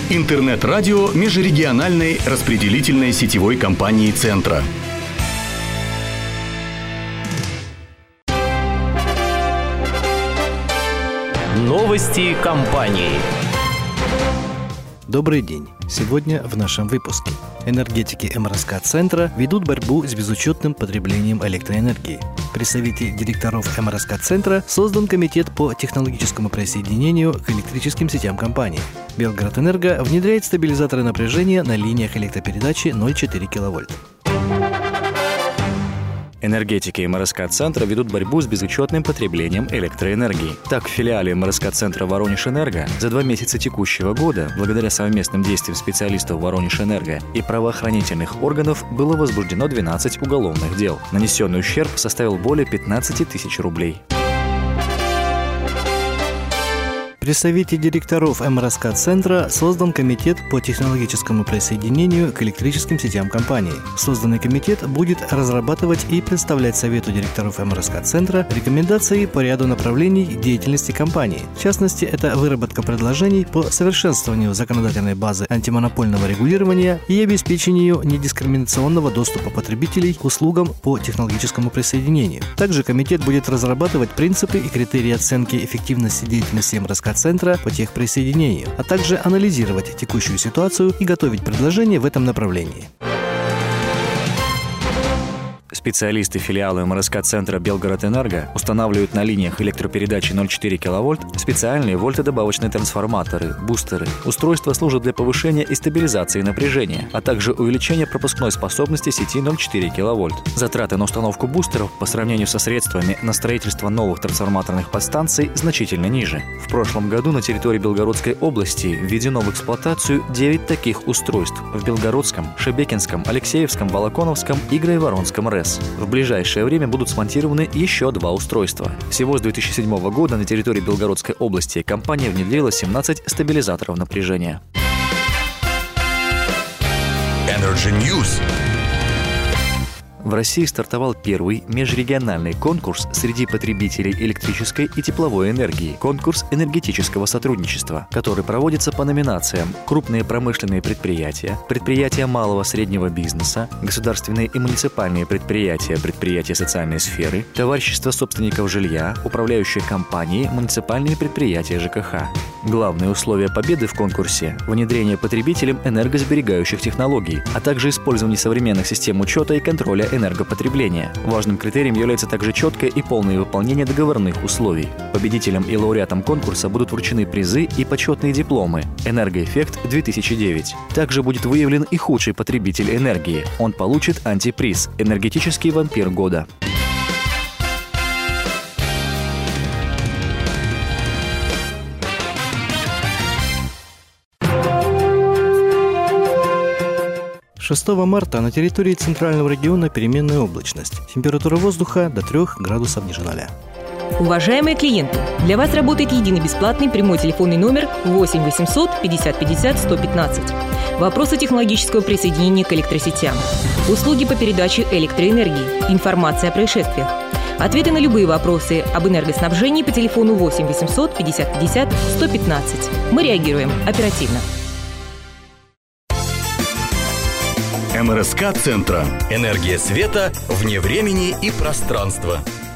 Интернет-радио межрегиональной распределительной сетевой компании «Центра». Новости компании. Добрый день. Сегодня в нашем выпуске. Энергетики МРСК-центра ведут борьбу с безучетным потреблением электроэнергии. При совете директоров МРСК-центра создан комитет по технологическому присоединению к электрическим сетям компании. Белгородэнерго внедряет стабилизаторы напряжения на линиях электропередачи 0,4 кВт. Энергетики МРСК-центра ведут борьбу с безучетным потреблением электроэнергии. Так, в филиале МРСК-центра «Воронеж-Энерго» за 2 месяца текущего года, благодаря совместным действиям специалистов «Воронеж-Энерго» и правоохранительных органов, было возбуждено 12 уголовных дел. Нанесенный ущерб составил более 15 тысяч рублей. При совете директоров МРСК-центра создан комитет по технологическому присоединению к электрическим сетям компании. Созданный комитет будет разрабатывать и представлять совету директоров МРСК-центра рекомендации по ряду направлений деятельности компании. В частности, это выработка предложений по совершенствованию законодательной базы антимонопольного регулирования и обеспечению недискриминационного доступа потребителей к услугам по технологическому присоединению. Также комитет будет разрабатывать принципы и критерии оценки эффективности деятельности МРСК-центра по техприсоединению, а также анализировать текущую ситуацию и готовить предложения в этом направлении. Специалисты филиала МРСК-центра «Белгородэнерго» устанавливают на линиях электропередачи 0,4 кВт специальные вольтодобавочные трансформаторы, бустеры. Устройства служат для повышения и стабилизации напряжения, а также увеличения пропускной способности сети 0,4 кВт. Затраты на установку бустеров по сравнению со средствами на строительство новых трансформаторных подстанций значительно ниже. В прошлом году на территории Белгородской области введено в эксплуатацию 9 таких устройств в Белгородском, Шебекинском, Алексеевском, Волоконовском и Грайворонском РЭС. В ближайшее время будут смонтированы еще 2 устройства. Всего с 2007 года на территории Белгородской области компания внедрила 17 стабилизаторов напряжения. Energy News. В России стартовал первый межрегиональный конкурс среди потребителей электрической и тепловой энергии – конкурс энергетического сотрудничества, который проводится по номинациям «Крупные промышленные предприятия», «Предприятия малого среднего бизнеса», «Государственные и муниципальные предприятия», «Предприятия социальной сферы», «Товарищество собственников жилья», «Управляющие компании», «Муниципальные предприятия ЖКХ». Главные условия победы в конкурсе – внедрение потребителям энергосберегающих технологий, а также использование современных систем учета и контроля энергопотребления. Важным критерием является также четкое и полное выполнение договорных условий. Победителям и лауреатам конкурса будут вручены призы и почетные дипломы «Энергоэффект-2009». Также будет выявлен и худший потребитель энергии. Он получит антиприз «Энергетический вампир года». С 6 марта на территории центрального региона переменная облачность. Температура воздуха до 3 градусов ниже 0. Уважаемые клиенты, для вас работает единый бесплатный прямой телефонный номер 8 800 50 50 115. Вопросы технологического присоединения к электросетям. Услуги по передаче электроэнергии. Информация о происшествиях. Ответы на любые вопросы об энергоснабжении по телефону 8 800 50 50 115. Мы реагируем оперативно. МРСК-центра. Энергия света вне времени и пространства.